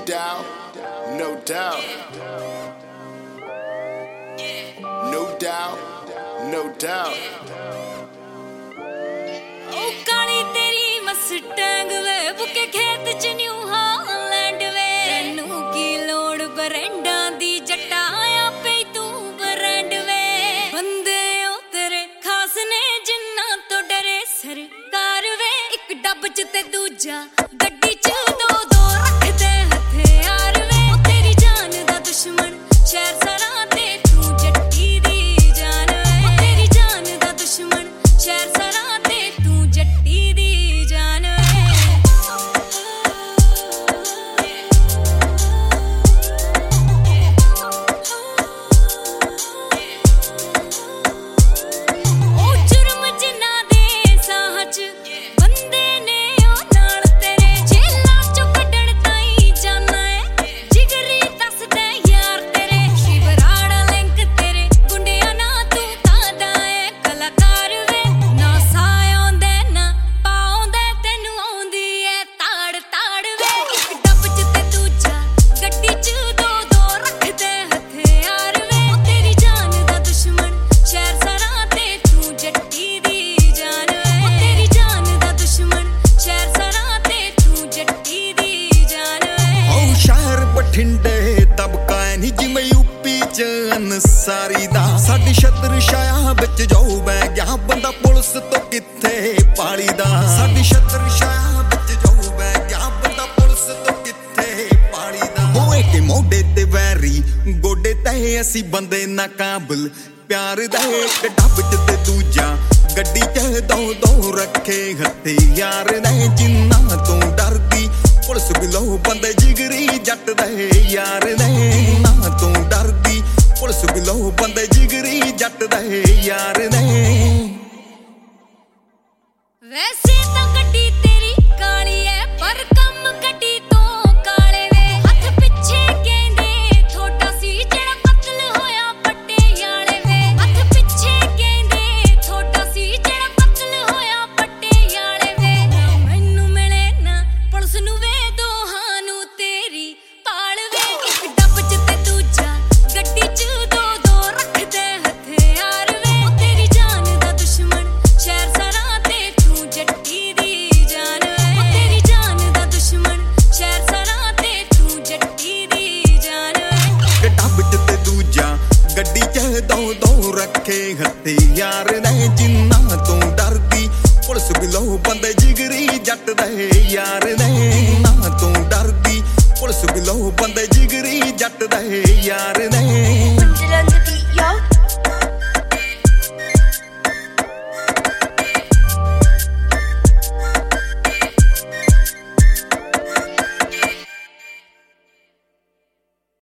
doubt, no doubt. No doubt, no doubt. Oh, ਕਾਲੀ ਤੇਰੀ Mustang ਵੇ ਬੁਕੇ ਖੇਤ ਚ ਨਿਊ ਹਾਲੈਂਡ ਵੇ ਤੈਨੂੰ ਕੀ ਲੋੜ ਬਰੈਂਡਾਂ ਦੀ ਜੱਟਾ ਆਪੇ ਤੂੰ ਬਰੈਂਡ ਵੇ ਬੰਦੇ ਉਹ ਤੇਰੇ ਖਾਸ ਨੇ ਜਿੰਨਾ ਤੋਂ ਡਰੇ ਸਰਕਾਰ ਵੇ ਇੱਕ ਡੱਬ ਚ ਤੇ ਦੂਜਾ ਗੱਡੀ ਚ ਦੋ ਰੱਖਦੇ ਹਥਿਆਰ ਵੇ ਉਹ ਤੇਰੀ ਜਾਨ ਦਾ ਦੁਸ਼ਮਣ ਸ਼ਹਿਰ ਸਰਾਂ ਤੇ ਤੂੰ ਜੱਟੀ ਦੀ ਜਾਨ ਵੇ ਉਹ ਤੇਰੀ ਜਾਨ ਦਾ ਦੁਸ਼ਮਣ ਸ਼ਹਿਰ ਸਰਾਂ ਤੇ ਤੂੰ ਜੱਟੀ ਦੀ ਜਾਨ ਵੇ ਉਹ ਜੁਰਮ ਜਿਨ੍ਹਾਂ ਦੇ ਸਾਹ ਚ ਬੰਦੇ ਨੇ ਉਹ ਨਾਲ ਤੇਰੇ ਜੇਲਾਂ ਚੋਂ ਕੱਢਣ ਤਾਈਂ ਜਾਨਾ ਏ ਜਿਗਰੀ ਦੱਸਦੇ ਯਾਰ ਤੇਰੇ ਸ਼ਿਵਰਾੜਾ ਲਿੰਕ ਤੇਰੇ ਗੁੰਡਿਆਂ ਨਾਲ ਤੂੰ ਤਾਂਦਾ ਏ ਕਲਾਕਾਰ ਵੇ ਨਾ ਸਾਹ ਆਉਂਦੇ ਨਾ ਪਾਉਂਦੇ ਤੈਨੂੰ ਆਉਂਦੀ ਏ ਤਾੜ ਵੇ ਇੱਕ ਡੱਬ ਚ ਤੇ ਦੂਜਾ ਗੱਡੀ ਚ ਦੋ ਰੱਖਦੇ ਹਥਿਆਰ ਵੇ ਉਹ ਤੇਰੀ ਜਾਨ ਦਾ ਦੁਸ਼ਮਣ ਸ਼ਹਿਰ ਸਰਾਂ ਤੇ ਤੂੰ ਜੱਟੀ ਦੀ ਜਾਨ ਵੇ ਉਹ ਤੇਰੀ ਜਾਨ ਦਾ ਦੁਸ਼ਮਣ ਸ਼ਹਿਰ ਸਰਾਂ ਤੇ ਤੂੰ ਜੱਟੀ ਦੀ ਜਾਨ ਵੇ ਉਹ ਸ਼ਹਿਰ ਬਠਿੰਡੇ ਤਬਕਾ ਨਹੀਂ ਜਿਵੇਂ ਯੂਪੀ ਚ ਅਨਸਾਰੀ ਦਾ ਸਾਡੀ ਛਤਰ ਛਾਇਆ ਵਿੱਚ ਜਾਊ ਬੈ ਗਿਆ ਬੰਦਾ ਪੁਲਿਸ ਤੋਂ ਕਿੱਥੇ ਪਾਲੀ ਦਾ ਸਾਡੀ ਛਤਰ ਛਾਇਆ ਵਿੱਚ ਜਾਊ ਬੈ ਗਿਆ ਬੰਦਾ ਪੁਲਿਸ ਤੋਂ ਕਿੱਥੇ ਪਾਲੀ ਦਾ ਹੋਏ ਕਿ ਮੋਢੇ ਤੇ ਵੈਰੀ ਗੋਡੇ ਤੇ ਅਸੀਂ ਬੰਦੇ ਨਾਕਾਬਲ ਪਿਆਰ ਦਾ ਇੱਕ ਡੱਬ ਚ ਤੇ ਦੂਜਾ ਗੱਡੀ ਚ ਦੋ ਰੱਖੇ ਹਥਿਆਰ ਨੇ ਜਿੰਨਾ ਤੋਂ ਡਰਦੀ ਪੁਲਿਸ ਬਿਲੋ ਬੰਦੇ ਜਿਗਰੀ ਜੱਟ ਦੇ ਯਾਰ ਨੇ ਨਾ ਤੋਂ ਡਰਦੀ ਪੁਲਿਸ ਬਿਲੋ ਬੰਦੇ ਜਿਗਰੀ ਜੱਟ ਦੇ ਯਾਰ ਨੇ ਵੈਸੇ ਤਾਂ ਗੱਡੀ ਤੇਰੀ ਕਾਲੀ ਐ ਪਰ ਕੰਮ ਗੱਡੀ ਤੋਂ ਕਾਲੇ ਵੇ ਹੱਥ ਪਿੱਛੇ ਕਹਿੰਦੇ ਥੋੜਾ ਸੀ ਜਿਹੜਾ ਕਤਲ ਹੋਇਆ ਪਟਿਆਲੇ ਵੇ ਹੱਥ ਪਿੱਛੇ ਕਹਿੰਦੇ ਥੋੜਾ ਸੀ ਜਿਹੜਾ ਕਤਲ ਹੋਇਆ ਪਟਿਆਲੇ ਵੇ ਨਾ ਮੈਨੂੰ ਮਿਲੇ ਨਾ ਪੁਲਿਸ ਨੂੰ ਵੇ ਦੋਹਾਂ ਨੂੰ ਤੇਰੀ ਪਾਲ ਵੇ ਇੱਕ ਡੱਬ ਚ ਤੇ ਦੂਜਾ ਗੱਡੀ ਚ ਦੋ ਰੱਖਦੇ ਹਥਿਆਰ ਵੇ ਉਹ ਤੇਰੀ ਜਾਨ ਦਾ ਦੁਸ਼ਮਣ ਸ਼ਹਿਰ ਸਰਾਂ ਤੇ ਤੂੰ ਜੱਟੀ ਦੀ ਜਾਨ ਵੇ ਉਹ ਤੇਰੀ ਜਾਨ ਦਾ ਦੁਸ਼ਮਣ ਸ਼ਹਿਰ ਸਰਾਂ ਤੇ ਤੂੰ ਜੱਟੀ ਦੀ ਜਾਨ ਵੇ ਡੱਬ ਚ ਤੇ ਦੂਜਾ ਗੱਡੀ ਚ ਦੋ ਰੱਖੇ ਹਥਿਆਰ ਨੇ ਜਿੰਨਾ ਤੋਂ ਡਰਦੀ ਪੁਲਿਸ ਬਿਲੋ ਬੰਦੇ ਜਿਗਰੀ ਜੱਟ ਦੇ ਯਾਰ ਨੇ ਨਾ ਤੋਂ ਡਰਦੀ ਪੁਲਿਸ ਬਿਲੋ ਬੰਦੇ ਜਿਗਰੀ ਜੱਟ ਦੇ ਯਾਰ ਨੇ